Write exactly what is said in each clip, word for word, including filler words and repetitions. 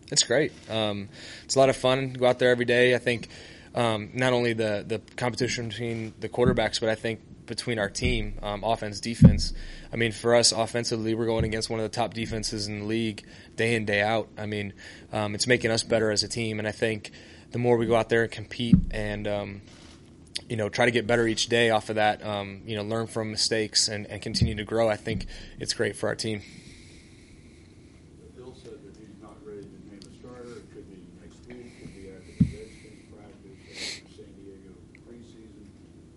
It's great. Um, it's a lot of fun. Go out there every day. I think um, not only the, the competition between the quarterbacks, but I think between our team, um, offense, defense. I mean, for us offensively, we're going against one of the top defenses in the league day in, day out. I mean, um, it's making us better as a team, and I think the more we go out there and compete and um, you know, try to get better each day off of that, um, you know, learn from mistakes and, and continue to grow, I think it's great for our team. Bill said that he's not ready to name a starter. It could be next week, it could be after the Redskins practice, after San Diego preseason.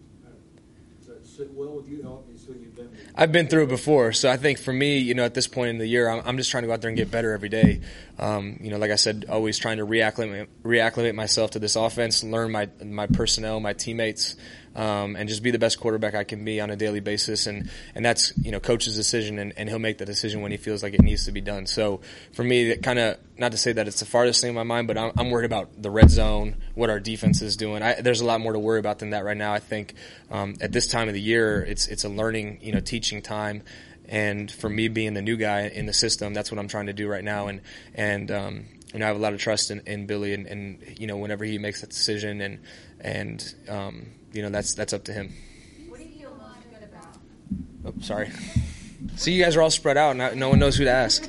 Does that sit well with you? Obviously, you've been there. I've been through it before, so I think for me, you know, at this point in the year, I'm, I'm just trying to go out there and get better every day. Um, you know, like I said, always trying to reacclimate, reacclimate myself to this offense, learn my my personnel, my teammates, um, and just be the best quarterback I can be on a daily basis. And, and that's, you know, coach's decision, and, and he'll make the decision when he feels like it needs to be done. So for me, that kind of, not to say that it's the farthest thing in my mind, but I'm, I'm worried about the red zone, what our defense is doing. I, there's a lot more to worry about than that right now. I think um, at this time of the year, it's it's a learning, you know, teaching time. And for me being the new guy in the system, that's what I'm trying to do right now. And, and um, you know, I have a lot of trust in, in Billy and, and, you know, whenever he makes that decision and, and um, you know, that's that's up to him. What do you feel most good about? Oh, sorry. See, you guys are all spread out, and no one knows who to ask.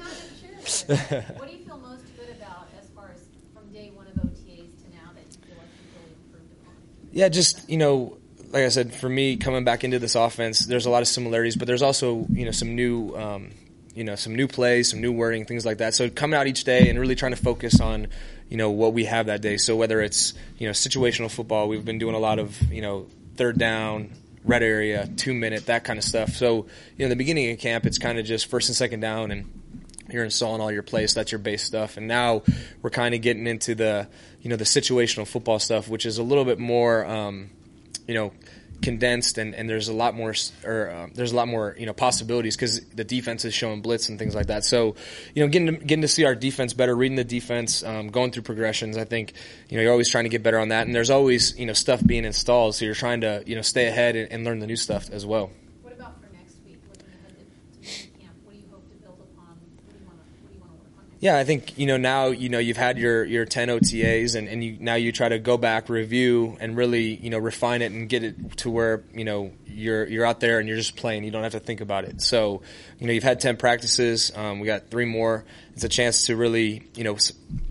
What do you feel most good about as far as from day one of O T As to now that you feel like you've really improved upon? Yeah, just, you know, like I said, for me, coming back into this offense, there's a lot of similarities, but there's also, you know, some new, um, you know, some new plays, some new wording, things like that. So coming out each day and really trying to focus on, you know, what we have that day. So whether it's, you know, situational football, we've been doing a lot of, you know, third down, red area, two minute, that kind of stuff. So, you know, in the beginning of camp, it's kind of just first and second down, and you're installing all your plays. That's your base stuff. And now we're kind of getting into the, you know, the situational football stuff, which is a little bit more, um, you know, condensed, and, and there's a lot more, or uh, there's a lot more, you know, possibilities because the defense is showing blitz and things like that. So, you know, getting to, getting to see our defense better, reading the defense, um, going through progressions. I think, you know, you're always trying to get better on that, and there's always, you know, stuff being installed, so you're trying to, you know, stay ahead and, and learn the new stuff as well. What about for next week? Looking ahead to, to mini camp, what do you hope to build upon? What do you want to, what do you want to work on next Yeah, I think, you know, now, you know, you've had your, your ten O T As, and, and you, now you try to go back, review, and really, you know, refine it and get it to where, you know, you're you're out there and you're just playing. You don't have to think about it. So, you know, you've had ten practices. Um, we got three more. It's a chance to really, you know,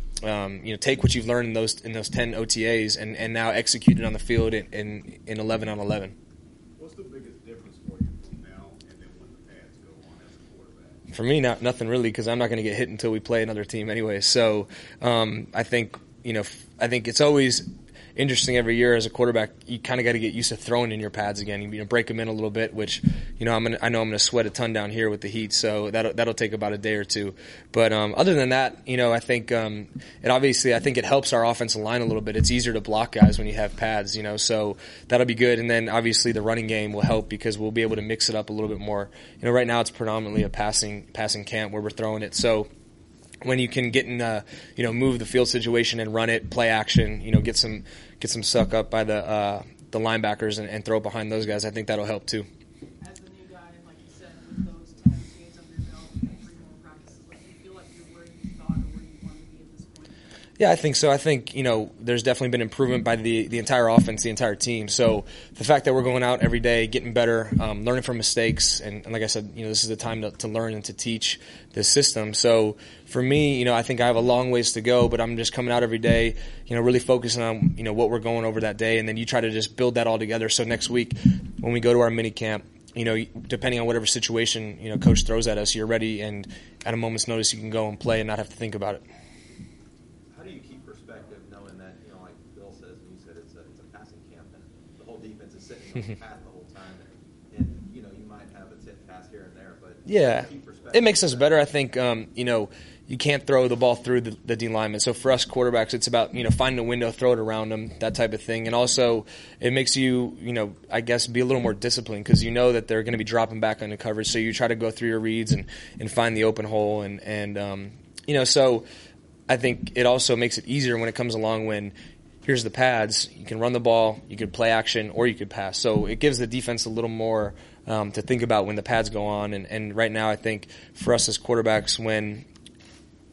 um, you know, take what you've learned in those in those ten O T As and, and now execute it on the field in, in, in eleven on eleven. What's the biggest difference for you from now and then when the pads go on as a quarterback? For me, not nothing really, because I'm not going to get hit until we play another team anyway. So um, I think, you know, I think it's always interesting every year as a quarterback. You kind of got to get used to throwing in your pads again. You know, break them in a little bit, which, you know, I'm gonna, I know I'm going to sweat a ton down here with the heat, so that'll that'll take about a day or two. But um, other than that, you know, I think um, it obviously I think it helps our offensive line a little bit. It's easier to block guys when you have pads, you know, so that'll be good. And then obviously the running game will help because we'll be able to mix it up a little bit more. You know, right now it's predominantly a passing passing camp where we're throwing it, so when you can get in, uh, you know, move the field situation and run it, play action, you know, get some get some suck up by the uh, the linebackers and, and throw it behind those guys, I think that'll help too. As the new guy, like you said, with those ten O T As under your belt and three more practices, like, do you feel like you're where you thought or where you wanted to be at this point? Yeah, I think so. I think, you know, there's definitely been improvement by the, the entire offense, the entire team. So the fact that we're going out every day, getting better, um, learning from mistakes, and, and like I said, you know, this is the time to, to learn and to teach this system. So for me, you know, I think I have a long ways to go, but I'm just coming out every day, you know, really focusing on, you know, what we're going over that day, and then you try to just build that all together. So next week, when we go to our mini camp, you know, depending on whatever situation, you know, coach throws at us, you're ready, and at a moment's notice you can go and play and not have to think about it. How do you keep perspective knowing that, you know, like Bill says, and you said it's a, it's a passing camp, and the whole defense is sitting on the pad the whole time, and, and, you know, you might have a tip pass here and there, but yeah, keep perspective. It makes us better. I think, um, you know, you can't throw the ball through the, the D lineman. So for us quarterbacks, it's about, you know, finding a window, throw it around them, that type of thing. And also it makes you, you know, I guess be a little more disciplined because you know that they're going to be dropping back on the coverage. So you try to go through your reads and, and find the open hole. And, and um, you know, so I think it also makes it easier when it comes along when here's the pads. You can run the ball, you could play action, or you could pass. So it gives the defense a little more um, to think about when the pads go on. And, and right now I think for us as quarterbacks, when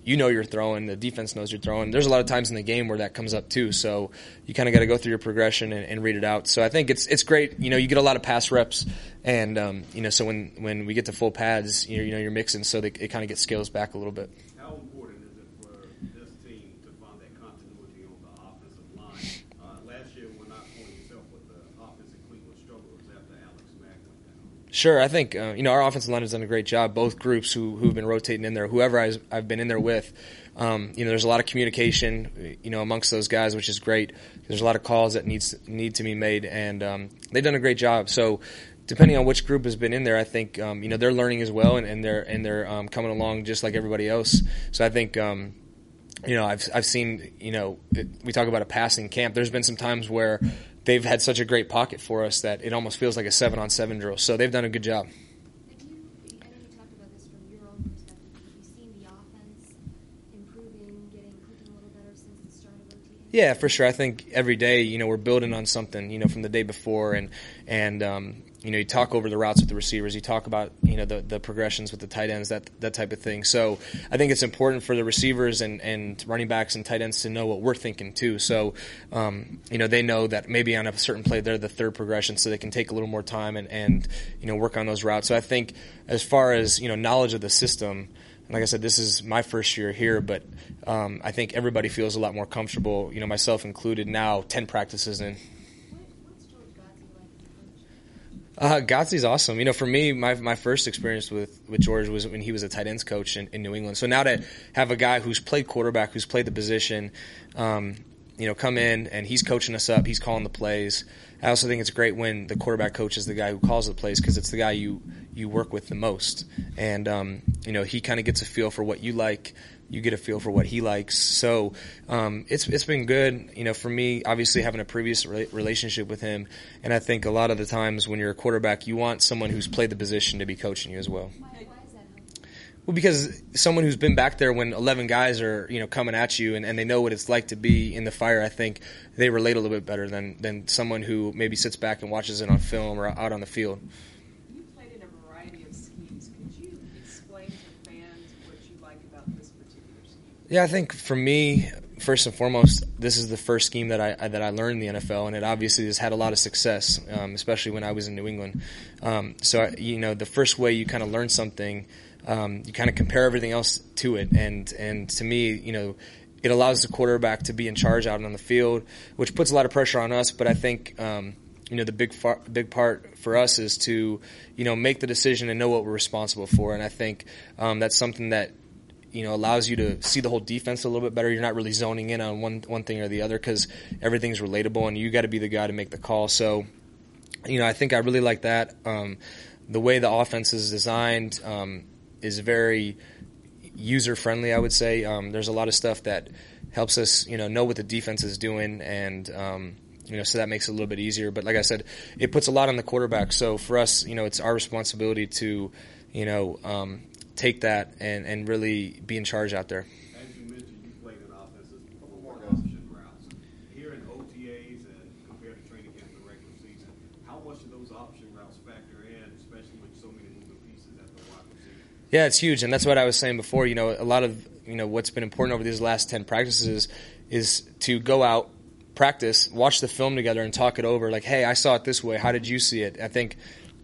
you know you're throwing, the defense knows you're throwing. There's a lot of times in the game where that comes up too, so you kind of got to go through your progression and, and read it out. So I think it's it's great. You know, you get a lot of pass reps, and um, you know, so when, when we get to full pads, you know, you know you're mixing, so that it kind of gets scales back a little bit. How important is it for this team to find that continuity on the offensive line? Uh, last year, when not only yourself, but the offense in Cleveland struggled after Alex Mack went down. Sure, I think uh, you know our offensive line has done a great job. Both groups who who've been rotating in there, whoever I've, I've been in there with, um, you know, there's a lot of communication, you know, amongst those guys, which is great. There's a lot of calls that needs need to be made, and um, they've done a great job. So, depending on which group has been in there, I think um, you know they're learning as well, and, and they're and they're um, coming along just like everybody else. So I think. Um, You know, I've I've seen, you know, it, we talk about a passing camp. There's been some times where they've had such a great pocket for us that it almost feels like a seven-on-seven drill. So they've done a good job. Have you, I know you talked about this from your own perspective, but have you seen the offense improving, getting, clicking a little better since the start of O T A? Yeah, for sure. I think every day, you know, we're building on something, you know, from the day before, and and um, you know, you talk over the routes with the receivers, you talk about, you know, the, the progressions with the tight ends, that that type of thing. So I think it's important for the receivers and, and running backs and tight ends to know what we're thinking too. So, um, you know, they know that maybe on a certain play they're the third progression, so they can take a little more time and, and you know, work on those routes. So I think as far as, you know, knowledge of the system, and like I said, this is my first year here, but um, I think everybody feels a lot more comfortable, you know, myself included, now ten practices in. What's George Godsey like as a coach? Uh, Godsey's awesome. You know, for me, my my first experience with, with George was when he was a tight ends coach in, in New England. So now to have a guy who's played quarterback, who's played the position, um, you know, come in and he's coaching us up, he's calling the plays. I also think it's great when the quarterback coach is the guy who calls the plays, because it's the guy you, you work with the most. And, um, you know, he kind of gets a feel for what you like. You get a feel for what he likes. So um, it's it's been good, you know, for me, obviously having a previous re- relationship with him. And I think a lot of the times when you're a quarterback, you want someone who's played the position to be coaching you as well. Why, why is that helpful? Well, because someone who's been back there when eleven guys are, you know, coming at you and, and they know what it's like to be in the fire, I think they relate a little bit better than, than someone who maybe sits back and watches it on film or out on the field. You played in a variety of schemes. Could you explain to fans what you like about this particular scheme? Yeah, I think for me, first and foremost, this is the first scheme that I that I learned in the N F L, and it obviously has had a lot of success, um, especially when I was in New England. Um, so, you know, the first way you kind of learn something, um, you kind of compare everything else to it, and and to me, you know, it allows the quarterback to be in charge out on the field, which puts a lot of pressure on us. But I think, um, you know, the big far, big part for us is to, you know, make the decision and know what we're responsible for. And I think um, that's something that, you know, allows you to see the whole defense a little bit better. You're not really zoning in on one one thing or the other, because everything's relatable, and you got to be the guy to make the call. So, you know, I think I really like that. Um, the way the offense is designed um, is very user-friendly, I would say. Um, there's a lot of stuff that helps us, you know, know what the defense is doing, and, um, you know, so that makes it a little bit easier. But like I said, it puts a lot on the quarterback. So for us, you know, it's our responsibility to, you know, um, take that and, and really be in charge out there. As you mentioned, you played in offenses before option routes. Here in O T As and compared to training camp and the regular season, how much do those option routes factor in, especially with so many moving pieces at the wide receiver? Yeah, it's huge, and that's what I was saying before. You know, a lot of, you know, what's been important over these last ten practices is to go out, practice, watch the film together, and talk it over. Like, hey, I saw it this way. How did you see it? I think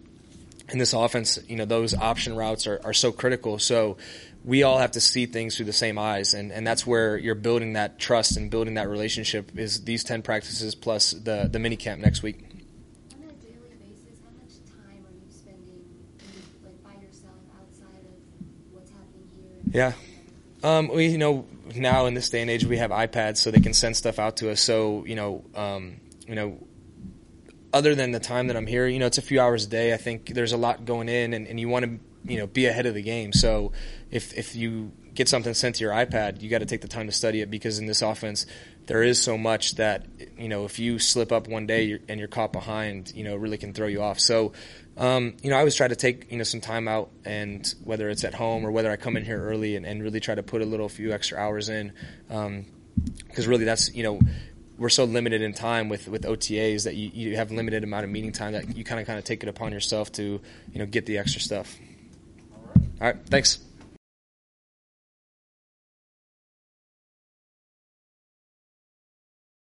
in this offense, you know, those option routes are, are so critical. So we all have to see things through the same eyes, and, and that's where you're building that trust and building that relationship, is these ten practices plus the, the mini camp next week. On a daily basis, how much time are you spending, like, by yourself outside of what's happening here? Yeah. Um, we, you know, now in this day and age, we have iPads, so they can send stuff out to us. So, you know, um, you know, other than the time that I'm here, you know, it's a few hours a day. I think there's a lot going in, and, and you want to, you know, be ahead of the game. So if if you get something sent to your iPad, you got to take the time to study it, because in this offense, there is so much that, you know, if you slip up one day you're, and you're caught behind, you know, it really can throw you off. So, um, you know, I always try to take, you know, some time out, and whether it's at home or whether I come in here early and, and really try to put a little few extra hours in, um, because really that's, you know, we're so limited in time with, with O T As that you, you have limited amount of meeting time that you kind of kind of take it upon yourself to, you know, get the extra stuff. All right. All right, thanks.